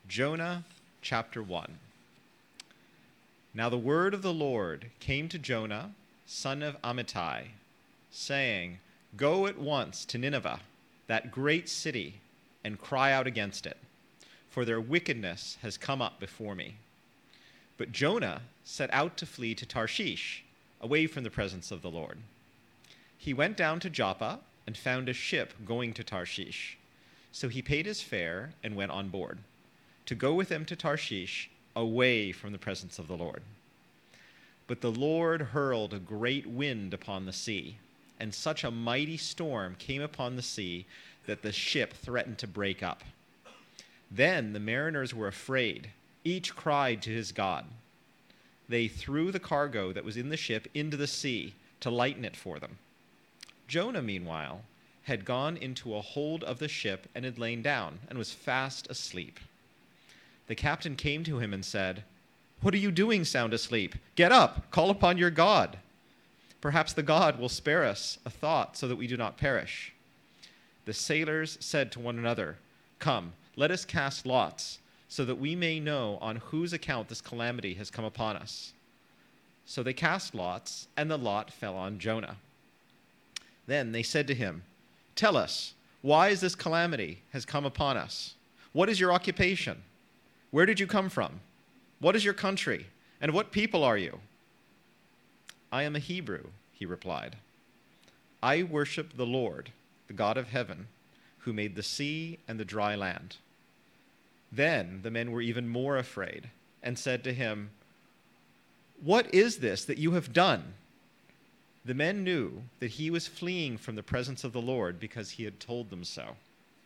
Jonah chapter 1. Now the word of the Lord came to Jonah, son of Amittai, saying, Go at once to Nineveh, that great city, and cry out against it, for their wickedness has come up before me. But Jonah set out to flee to Tarshish, away from the presence of the Lord. He went down to Joppa and found a ship going to Tarshish. So he paid his fare and went on board, to go with them to Tarshish, away from the presence of the Lord. But the Lord hurled a great wind upon the sea, and such a mighty storm came upon the sea that the ship threatened to break up. Then the mariners were afraid. Each cried to his God. They threw the cargo that was in the ship into the sea to lighten it for them. Jonah, meanwhile, had gone into a hold of the ship and had lain down and was fast asleep. The captain came to him and said, What are you doing sound asleep? Get up, call upon your God. Perhaps the God will spare us a thought so that we do not perish. The sailors said to one another, Come, let us cast lots, so that we may know on whose account this calamity has come upon us. So they cast lots, and the lot fell on Jonah. Then they said to him, Tell us, why is this calamity has come upon us? What is your occupation? Where did you come from? What is your country? And what people are you? I am a Hebrew, he replied. I worship the Lord, the God of heaven, who made the sea and the dry land. Then the men were even more afraid and said to him, What is this that you have done? The men knew that he was fleeing from the presence of the Lord because he had told them so.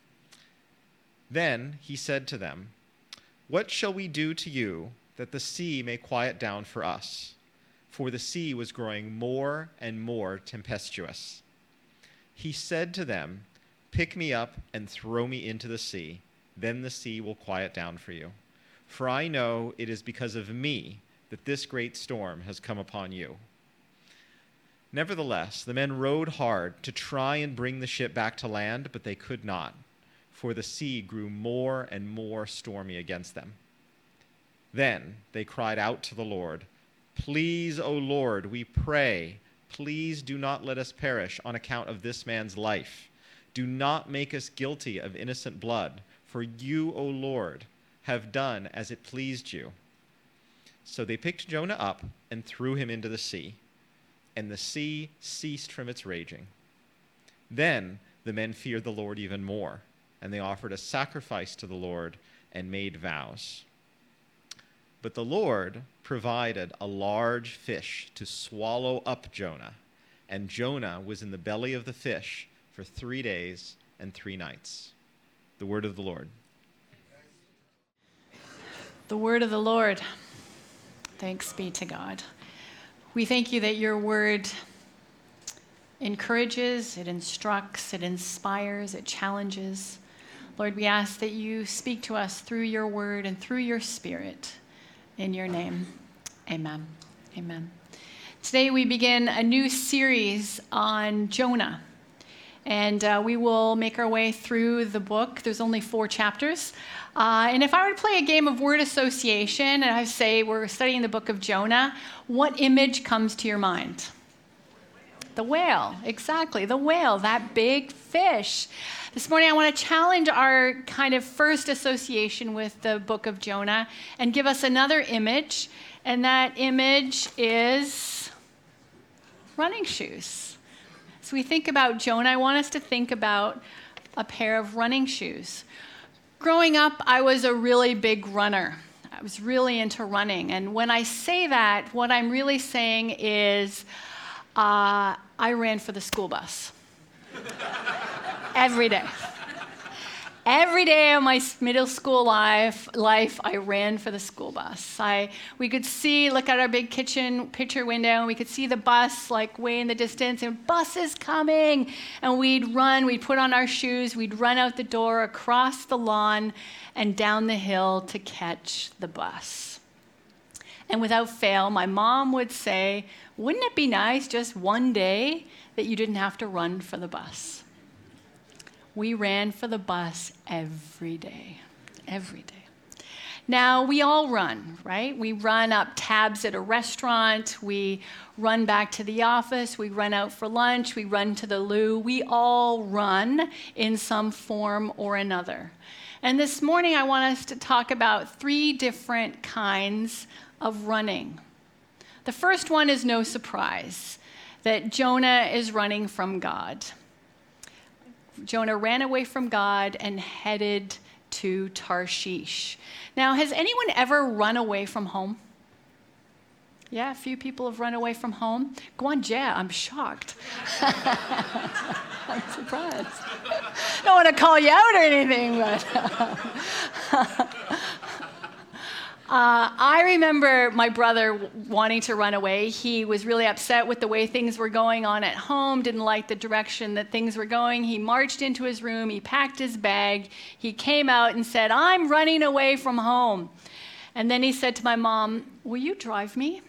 Then he said to them, What shall we do to you that the sea may quiet down for us? For the sea was growing more and more tempestuous. He said to them, Pick me up and throw me into the sea. Then the sea will quiet down for you. For I know it is because of me that this great storm has come upon you. Nevertheless, the men rowed hard to try and bring the ship back to land, but they could not, for the sea grew more and more stormy against them. Then they cried out to the Lord, Please, O Lord, we pray, please do not let us perish on account of this man's life. Do not make us guilty of innocent blood, for you, O Lord, have done as it pleased you. So they picked Jonah up and threw him into the sea, and the sea ceased from its raging. Then the men feared the Lord even more, and they offered a sacrifice to the Lord and made vows. But the Lord provided a large fish to swallow up Jonah, and Jonah was in the belly of the fish for 3 days and 3 nights. The word of the Lord. The word of the Lord. Thanks be to God. We thank you that your word encourages, it instructs, it inspires, it challenges. Lord, we ask that you speak to us through your word and through your spirit. In your name, amen. Amen. Today we begin a new series on Jonah. And we will make our way through the book. There's only 4 chapters. And if I were to play a game of word association, and I say we're studying the book of Jonah, what image comes to your mind? The whale, exactly, the whale, that big fish. This morning I want to challenge our kind of first association with the book of Jonah and give us another image, and that image is running shoes. So we think about Jonah, I want us to think about a pair of running shoes. Growing up, I was a really big runner. I was really into running. And when I say that, what I'm really saying is I ran for the school bus. Every day. Every day of my middle school life, I ran for the school bus. We could look at our big kitchen picture window, and we could see the bus like way in the distance, and bus is coming. And we'd run, we'd put on our shoes, we'd run out the door, across the lawn, and down the hill to catch the bus. And without fail, my mom would say, wouldn't it be nice just one day that you didn't have to run for the bus? We ran for the bus every day, every day. Now, we all run, right? We run up tabs at a restaurant. We run back to the office. We run out for lunch. We run to the loo. We all run in some form or another. And this morning, I want us to talk about 3 different kinds of running. The first one is no surprise, that Jonah is running from God. Jonah ran away from God and headed to Tarshish. Now, has anyone ever run away from home? Yeah, a few people have run away from home. Go on, yeah, I'm shocked. I'm surprised. Don't want to call you out or anything, but... I remember my brother wanting to run away. He was really upset with the way things were going on at home, didn't like the direction that things were going. He marched into his room, he packed his bag, he came out and said, "I'm running away from home." And then he said to my mom, "Will you drive me?"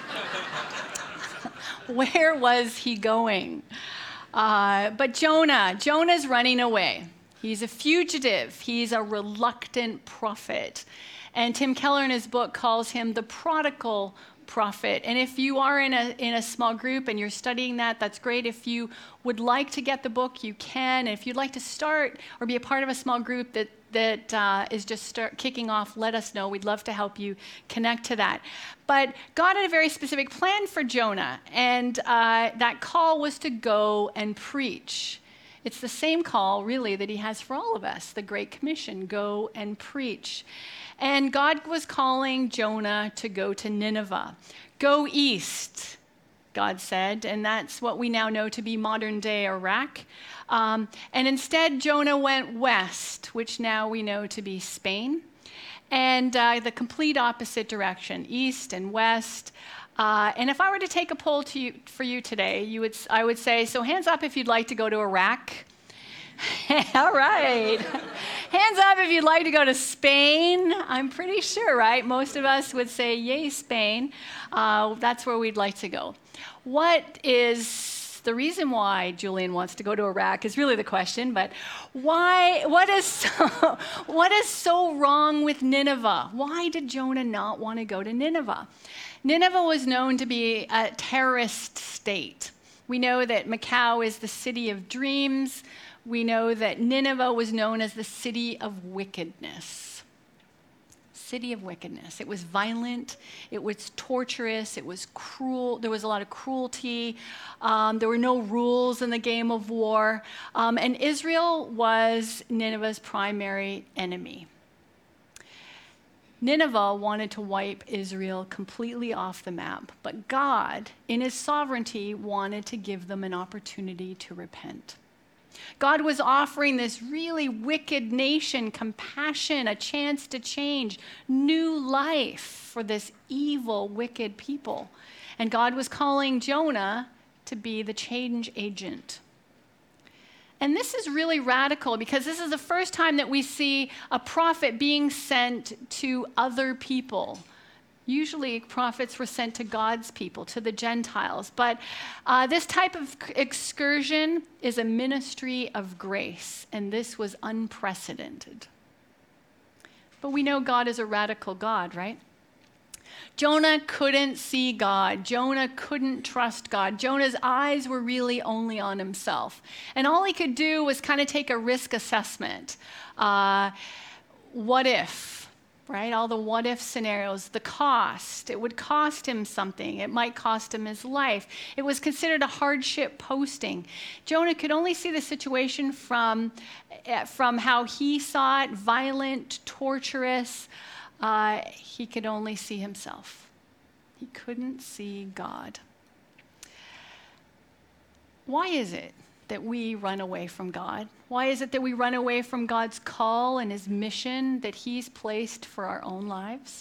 Where was he going? But Jonah's running away. He's a fugitive. He's a reluctant prophet. And Tim Keller in his book calls him the prodigal prophet. And if you are in a small group and you're studying that, that's great. If you would like to get the book, you can. And if you'd like to start or be a part of a small group that is just kicking off, let us know. We'd love to help you connect to that. But God had a very specific plan for Jonah, and that call was to go and preach. It's the same call, really, that he has for all of us, the Great Commission, go and preach. And God was calling Jonah to go to Nineveh. Go east, God said, and that's what we now know to be modern-day Iraq. And instead, Jonah went west, which now we know to be Spain, and the complete opposite direction, east and west. And if I were to take a poll for you today, I would say, so hands up if you'd like to go to Iraq. All right. Hands up if you'd like to go to Spain. I'm pretty sure, right? Most of us would say, yay, Spain. That's where we'd like to go. What is the reason why Julian wants to go to Iraq is really the question, but what is so wrong with Nineveh? Why did Jonah not want to go to Nineveh? Nineveh was known to be a terrorist state. We know that Macau is the city of dreams. We know that Nineveh was known as the city of wickedness. City of wickedness. It was violent. It was torturous. It was cruel. There was a lot of cruelty. There were no rules in the game of war. And Israel was Nineveh's primary enemy. Nineveh wanted to wipe Israel completely off the map, but God, in his sovereignty, wanted to give them an opportunity to repent. God was offering this really wicked nation compassion, a chance to change, new life for this evil, wicked people. And God was calling Jonah to be the change agent. And this is really radical because this is the first time that we see a prophet being sent to other people. Usually prophets were sent to God's people, to the Gentiles. But this type of excursion is a ministry of grace, and this was unprecedented. But we know God is a radical God, right? Jonah couldn't see God. Jonah couldn't trust God. Jonah's eyes were really only on himself. And all he could do was kind of take a risk assessment. What if, right? All the what if scenarios, the cost. It would cost him something. It might cost him his life. It was considered a hardship posting. Jonah could only see the situation from how he saw it, violent, torturous. He could only see himself. He couldn't see God. Why is it that we run away from God? Why is it that we run away from God's call and his mission that he's placed for our own lives?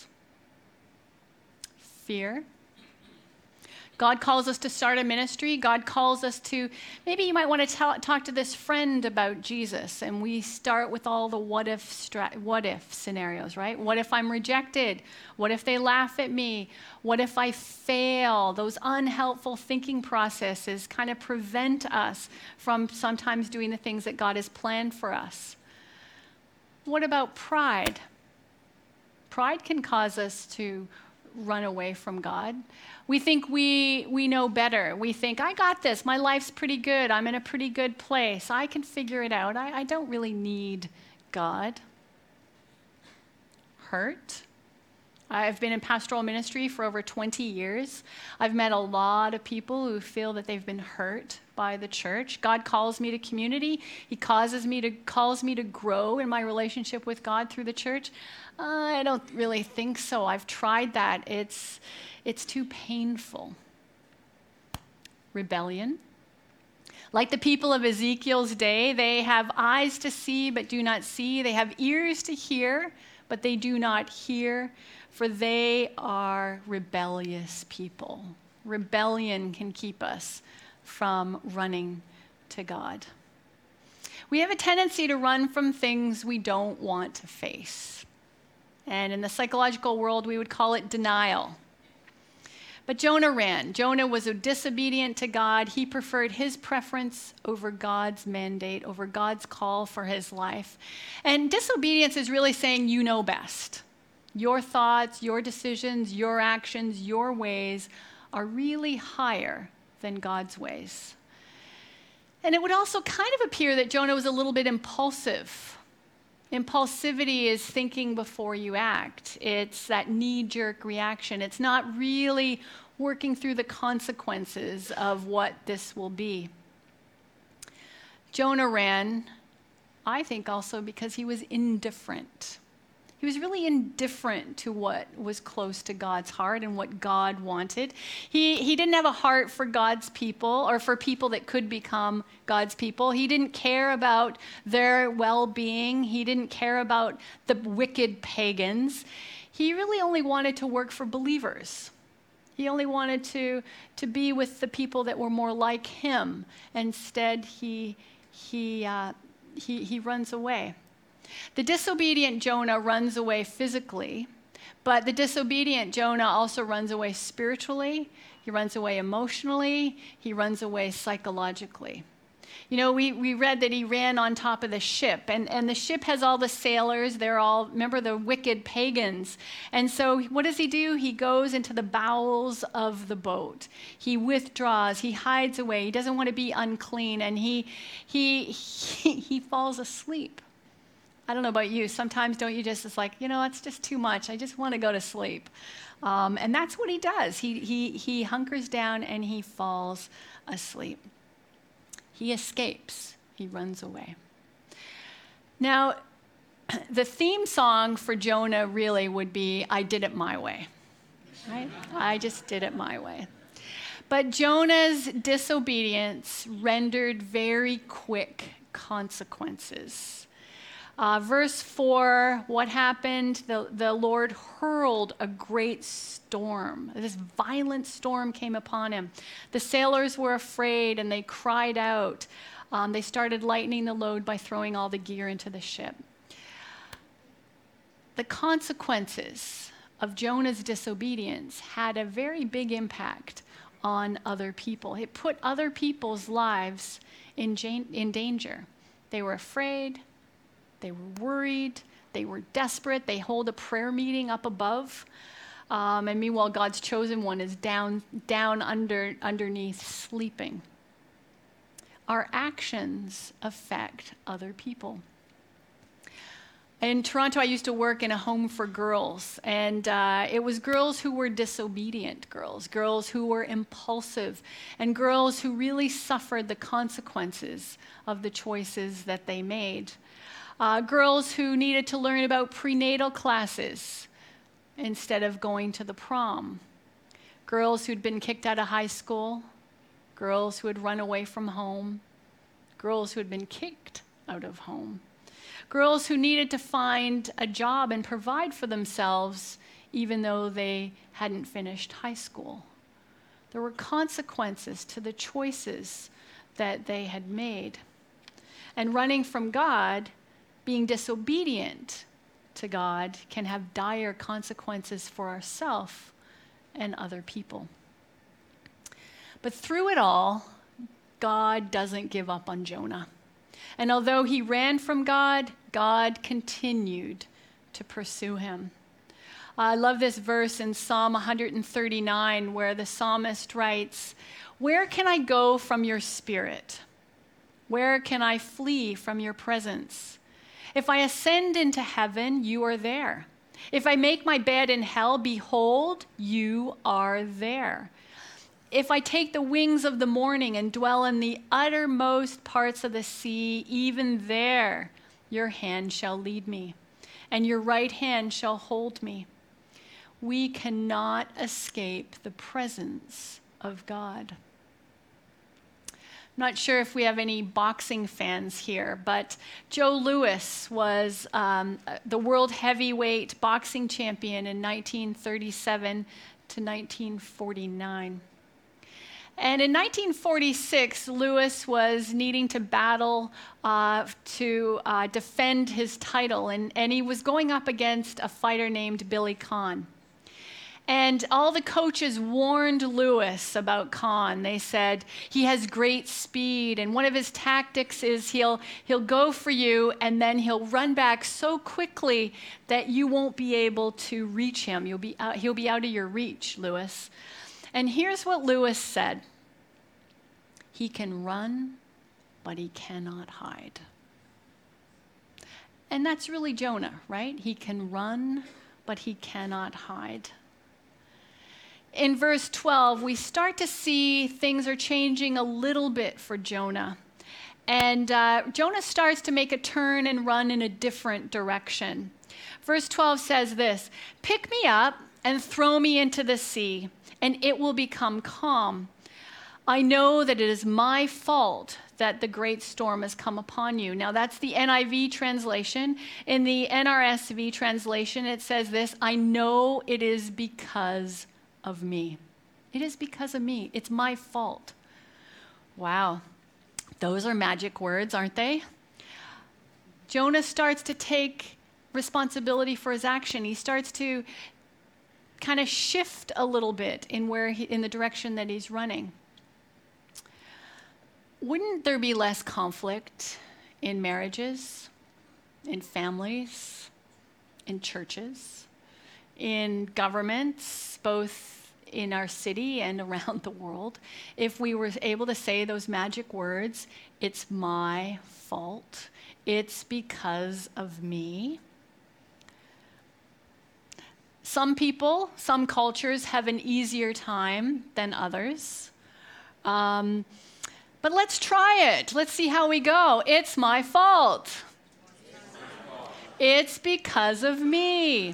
Fear. God calls us to start a ministry. God calls us to, maybe you might want to talk to this friend about Jesus, and we start with all the what if scenarios, right? What if I'm rejected? What if they laugh at me? What if I fail? Those unhelpful thinking processes kind of prevent us from sometimes doing the things that God has planned for us. What about pride? Pride can cause us to run away from God. We think we know better. We think, I got this. My life's pretty good. I'm in a pretty good place. I can figure it out. I don't really need God. Hurt. I've been in pastoral ministry for over 20 years. I've met a lot of people who feel that they've been hurt by the church. God calls me to community. He calls me to grow in my relationship with God through the church. I don't really think so. I've tried that. It's too painful. Rebellion. Like the people of Ezekiel's day, they have eyes to see but do not see. They have ears to hear but they do not hear, for they are rebellious people. Rebellion can keep us from running to God. We have a tendency to run from things we don't want to face. And in the psychological world, we would call it denial. But Jonah ran. Jonah was disobedient to God. He preferred his preference over God's mandate, over God's call for his life. And disobedience is really saying you know best. Your thoughts, your decisions, your actions, your ways are really higher than God's ways. And it would also kind of appear that Jonah was a little bit impulsive. Impulsivity is thinking before you act. It's that knee-jerk reaction. It's not really working through the consequences of what this will be. Jonah ran, I think, also because he was indifferent. He was really indifferent to what was close to God's heart and what God wanted. He didn't have a heart for God's people or for people that could become God's people. He didn't care about their well-being. He didn't care about the wicked pagans. He really only wanted to work for believers. He only wanted to be with the people that were more like him. Instead, he runs away. The disobedient Jonah runs away physically, but the disobedient Jonah also runs away spiritually. He runs away emotionally. He runs away psychologically. You know, we read that he ran on top of the ship, and the ship has all the sailors. They're all, remember, the wicked pagans. And so what does he do? He goes into the bowels of the boat. He withdraws. He hides away. He doesn't want to be unclean, and he falls asleep. I don't know about you. Sometimes don't you just, it's like, you know, it's just too much. I just want to go to sleep. And that's what he does. He hunkers down and he falls asleep. He escapes. He runs away. Now, the theme song for Jonah really would be, I did it my way. Right? I just did it my way. But Jonah's disobedience rendered very quick consequences. Verse 4, what happened? The Lord hurled a great storm. This violent storm came upon him. The sailors were afraid and they cried out. They started lightening the load by throwing all the gear into the ship. The consequences of Jonah's disobedience had a very big impact on other people. It put other people's lives in danger. They were afraid. They were worried. They were desperate. They hold a prayer meeting up above. And meanwhile, God's chosen one is down underneath sleeping. Our actions affect other people. In Toronto, I used to work in a home for girls, and it was girls who were disobedient girls who were impulsive, and girls who really suffered the consequences of the choices that they made. Girls who needed to learn about prenatal classes instead of going to the prom. Girls who'd been kicked out of high school. Girls who had run away from home. Girls who had been kicked out of home. Girls who needed to find a job and provide for themselves even though they hadn't finished high school. There were consequences to the choices that they had made. And running from God, being disobedient to God, can have dire consequences for ourselves and other people. But through it all, God doesn't give up on Jonah. And although he ran from God, God continued to pursue him. I love this verse in Psalm 139 where the psalmist writes, "Where can I go from your spirit? Where can I flee from your presence? If I ascend into heaven, you are there. If I make my bed in hell, behold, you are there. If I take the wings of the morning and dwell in the uttermost parts of the sea, even there your hand shall lead me, and your right hand shall hold me." We cannot escape the presence of God. I'm not sure if we have any boxing fans here, but Joe Louis was the world heavyweight boxing champion in 1937 to 1949. And in 1946, Louis was needing to battle to defend his title, and he was going up against a fighter named Billy Conn. And all the coaches warned Louis about Conn. They said, he has great speed, and one of his tactics is he'll go for you, and then he'll run back so quickly that you won't be able to reach him. He'll be out of your reach, Louis. And here's what Louis said: "He can run, but he cannot hide." And that's really Jonah, right? He can run, but he cannot hide. In verse 12, we start to see things are changing a little bit for Jonah. And Jonah starts to make a turn and run in a different direction. Verse 12 says this: "Pick me up and throw me into the sea, and it will become calm. I know that it is my fault that the great storm has come upon you." Now that's the NIV translation. In the NRSV translation, it says this: "I know it is because of me." It is because of me. It's my fault. Wow. Those are magic words, aren't they? Jonah starts to take responsibility for his action. He starts to kind of shift a little bit in the direction that he's running. Wouldn't there be less conflict in marriages, in families, in churches, in governments, both in our city and around the world, if we were able to say those magic words, "It's my fault, it's because of me"? Some people, some cultures have an easier time than others. But let's try it. Let's see how we go. "It's my fault. It's because of me."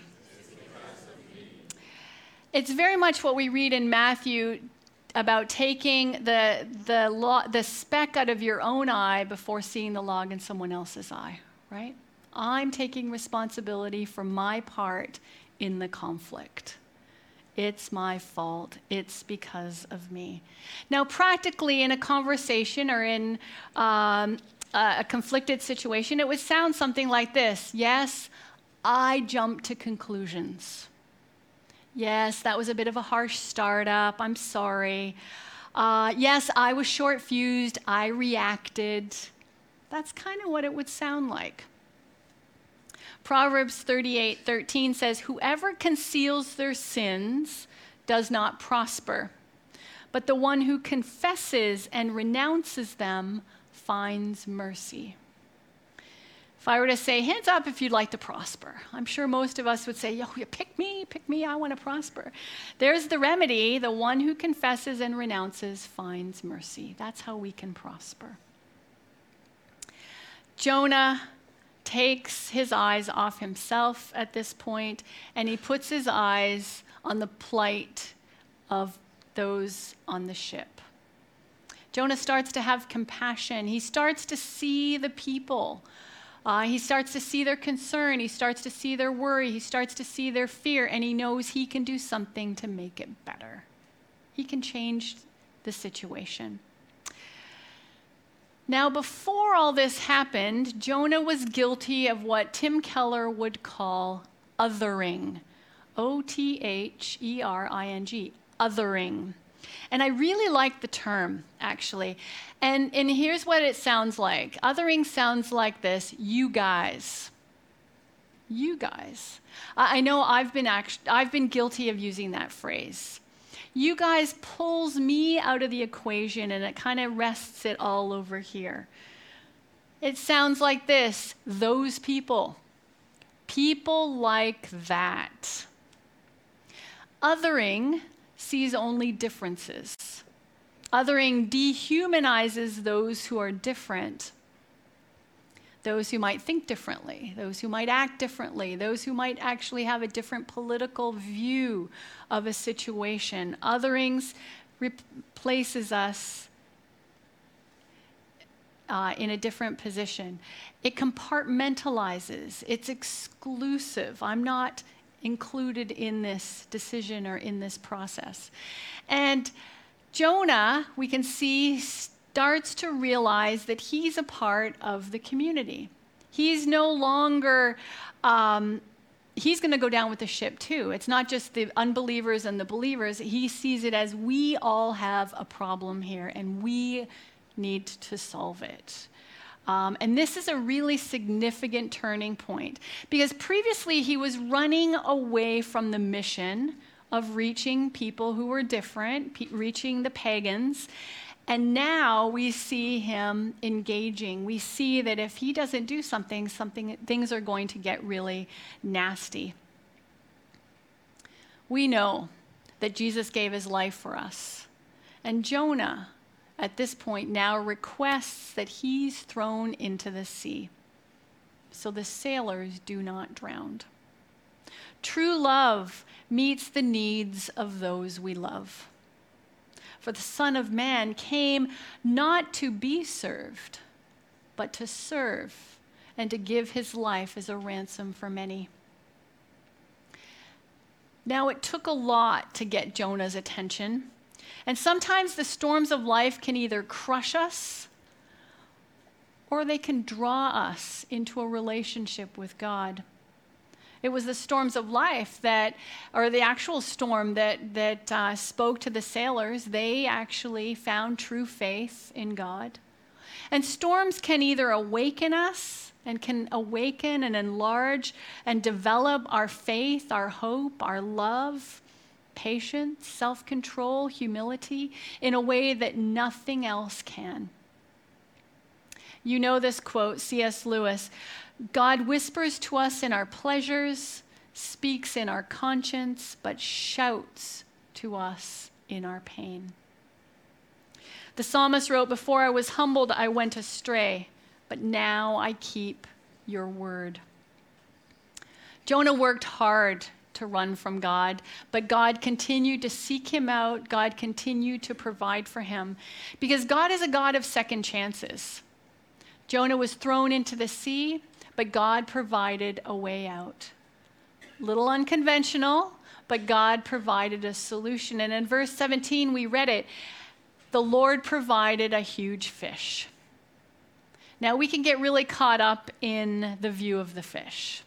It's very much what we read in Matthew about taking the speck out of your own eye before seeing the log in someone else's eye, right? I'm taking responsibility for my part in the conflict. It's my fault. It's because of me. Now, practically in a conversation or in a conflicted situation, it would sound something like this: "Yes, I jumped to conclusions. Yes, that was a bit of a harsh startup. I'm sorry. Yes, I was short-fused. I reacted." That's kind of what it would sound like. Proverbs 38:13 says, "Whoever conceals their sins does not prosper, but the one who confesses and renounces them finds mercy." If I were to say, hands up if you'd like to prosper, I'm sure most of us would say, "Yo, you pick me, I want to prosper." There's the remedy: the one who confesses and renounces finds mercy. That's how we can prosper. Jonah takes his eyes off himself at this point, and he puts his eyes on the plight of those on the ship. Jonah starts to have compassion. He starts to see the people. He starts to see their concern. He starts to see their worry. He starts to see their fear, and he knows he can do something to make it better. He can change the situation. Now, before all this happened, Jonah was guilty of what Tim Keller would call othering. O-T-H-E-R-I-N-G, othering. And I really like the term, actually. And here's what it sounds like. Othering sounds like this: "You guys. You guys. I know I've been guilty of using that phrase. You guys pulls me out of the equation and it kind of rests it all over here. It sounds like this: those people. People like that. Othering sees only differences. Othering dehumanizes those who are different. Those who might think differently, those who might act differently, those who might actually have a different political view of a situation. Otherings replaces us in a different position. It compartmentalizes. It's exclusive. I'm not included in this decision or in this process. And Jonah, we can see, starts to realize that he's a part of the community. He's no longer, he's going to go down with the ship too. It's not just the unbelievers and the believers. He sees it as we all have a problem here and we need to solve it. And this is a really significant turning point because previously he was running away from the mission of reaching people who were different, reaching the pagans. And now we see him engaging. We see that if he doesn't do something, things are going to get really nasty. We know that Jesus gave his life for us. And Jonah, at this point, now requests that he's thrown into the sea so the sailors do not drown. True love meets the needs of those we love. For the Son of Man came not to be served, but to serve and to give his life as a ransom for many. Now, it took a lot to get Jonah's attention. And sometimes the storms of life can either crush us or they can draw us into a relationship with God. It was the storms of life or the actual storm that spoke to the sailors. They actually found true faith in God. And storms can either awaken us and can awaken and enlarge and develop our faith, our hope, our love, patience, self-control, humility in a way that nothing else can. You know this quote, C.S. Lewis: God whispers to us in our pleasures, speaks in our conscience, but shouts to us in our pain. The psalmist wrote, before I was humbled, I went astray, but now I keep your word. Jonah worked hard to run from God, but God continued to seek him out. God continued to provide for him because God is a God of second chances. Jonah was thrown into the sea, but God provided a way out. Little unconventional, but God provided a solution. And in verse 17, we read it, the Lord provided a huge fish. Now, we can get really caught up in the view of the fish.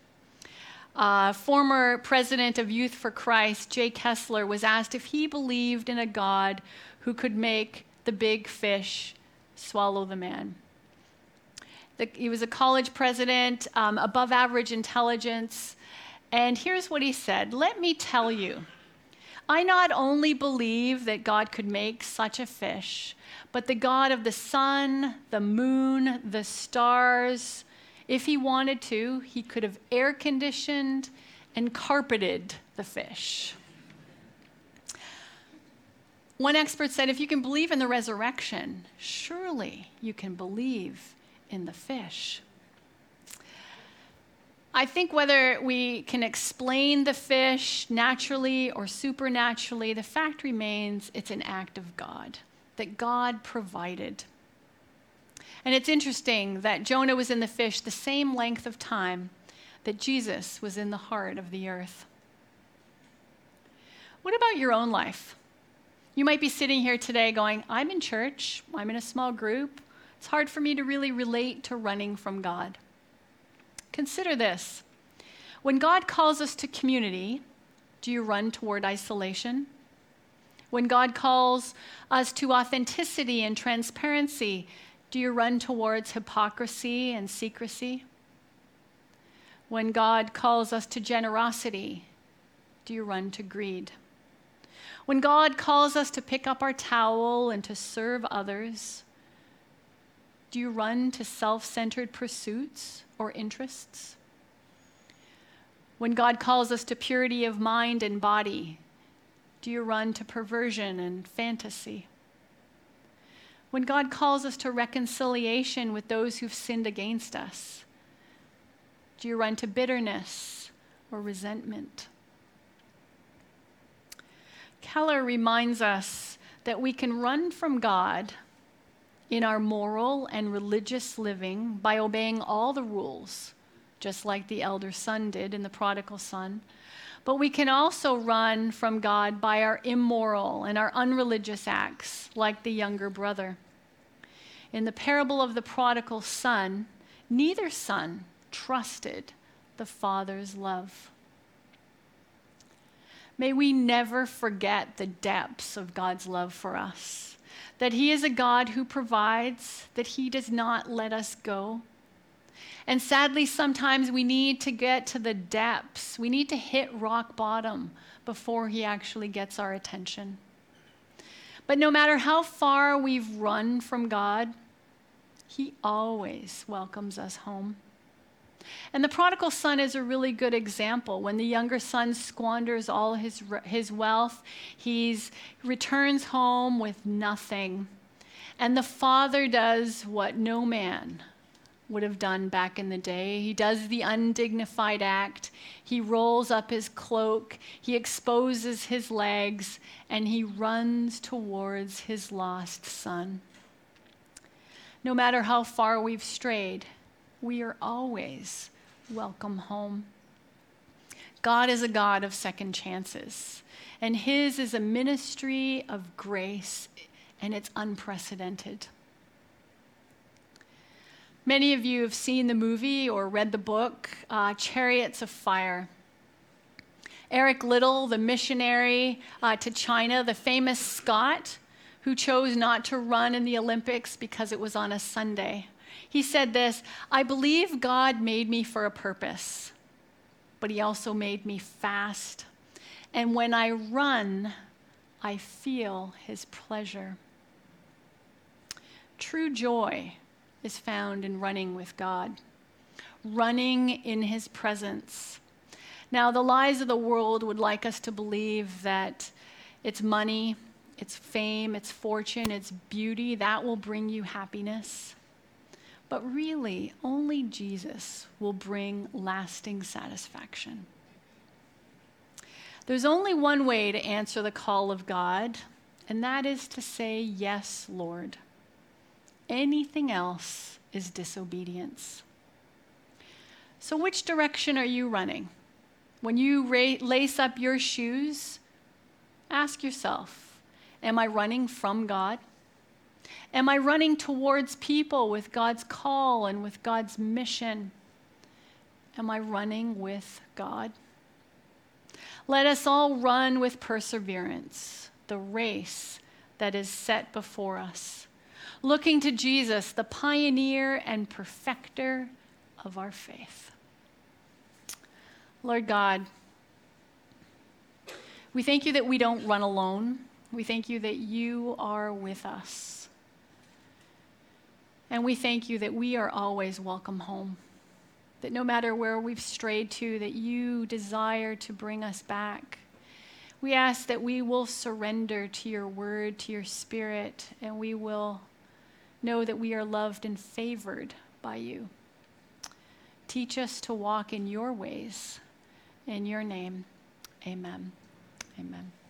Former president of Youth for Christ, Jay Kessler, was asked if he believed in a God who could make the big fish swallow the man. He was a college president, above average intelligence. And here's what he said: let me tell you, I not only believe that God could make such a fish, but the God of the sun, the moon, the stars, if he wanted to, he could have air-conditioned and carpeted the fish. One expert said, if you can believe in the resurrection, surely you can believe in the fish. I think whether we can explain the fish naturally or supernaturally, the fact remains it's an act of God, that God provided. And it's interesting that Jonah was in the fish the same length of time that Jesus was in the heart of the earth. What about your own life? You might be sitting here today going, I'm in church, I'm in a small group. It's hard for me to really relate to running from God. Consider this. When God calls us to community, do you run toward isolation? When God calls us to authenticity and transparency, do you run towards hypocrisy and secrecy? When God calls us to generosity, do you run to greed? When God calls us to pick up our towel and to serve others, do you run to self-centered pursuits or interests? When God calls us to purity of mind and body, do you run to perversion and fantasy? When God calls us to reconciliation with those who've sinned against us, do you run to bitterness or resentment? Keller reminds us that we can run from God in our moral and religious living by obeying all the rules, just like the elder son did in the prodigal son. But we can also run from God by our immoral and our unreligious acts, like the younger brother. In the parable of the prodigal son, neither son trusted the Father's love. May we never forget the depths of God's love for us, that He is a God who provides, that He does not let us go. And sadly, sometimes we need to get to the depths. We need to hit rock bottom before He actually gets our attention. But no matter how far we've run from God, He always welcomes us home. And the prodigal son is a really good example. When the younger son squanders all his wealth, he returns home with nothing. And the father does what no man would have done back in the day. He does the undignified act. He rolls up his cloak, he exposes his legs, and he runs towards his lost son. No matter how far we've strayed, we are always welcome home. God is a God of second chances, and His is a ministry of grace, and it's unprecedented. Many of you have seen the movie or read the book, Chariots of Fire. Eric Liddell, the missionary to China, the famous Scot who chose not to run in the Olympics because it was on a Sunday. He said this, "I believe God made me for a purpose, but He also made me fast. And when I run, I feel His pleasure." True joy is found in running with God, running in His presence. Now, the lies of the world would like us to believe that it's money, it's fame, it's fortune, it's beauty, that will bring you happiness. But really, only Jesus will bring lasting satisfaction. There's only one way to answer the call of God, and that is to say, "Yes, Lord." Anything else is disobedience. So which direction are you running? When you lace up your shoes, ask yourself, am I running from God? Am I running towards people with God's call and with God's mission? Am I running with God? Let us all run with perseverance the race that is set before us, looking to Jesus, the pioneer and perfecter of our faith. Lord God, we thank you that we don't run alone. We thank you that you are with us. And we thank you that we are always welcome home, that no matter where we've strayed to, that you desire to bring us back. We ask that we will surrender to your word, to your spirit, and we will know that we are loved and favored by you. Teach us to walk in your ways. In your name, amen. Amen.